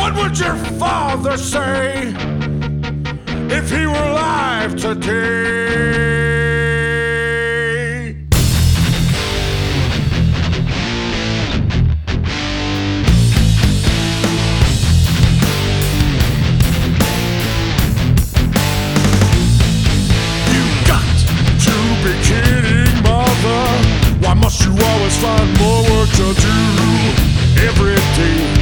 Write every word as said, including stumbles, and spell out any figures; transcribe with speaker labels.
Speaker 1: What would your father say if he were alive today?